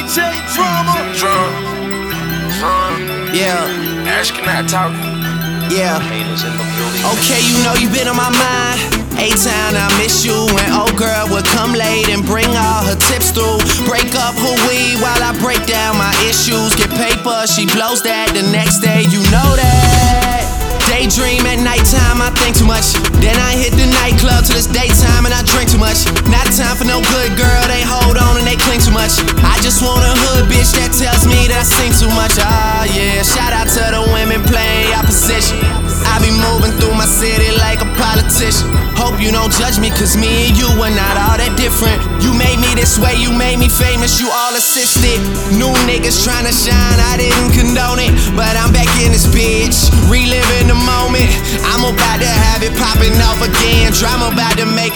DJ Drama. Yeah. Asking, not talking. Yeah. Haters in the building. Okay, you know you been on my mind. A-Town, I miss you. When old girl would come late and bring all her tips through. Break up her weed while I break down my issues. Get paper, she blows that the next day, you know that. Daydream at nighttime, I think too much. Then I hit the nightclub till it's daytime and I drink too much. Not time for no good girl, they hold on and they cling too much. I just want a hood bitch that tells me that I sing too much. Ah yeah, shout out to the women playing opposition. I be moving through my city like a politician. Hope you don't judge me, cause me and you are not all that different. You made me this way, you made me famous, you all assisted. New niggas tryna shine, I didn't condone it, but I'm back in this bitch, reliving the moment. I'm about to have it popping off again. Drama about to make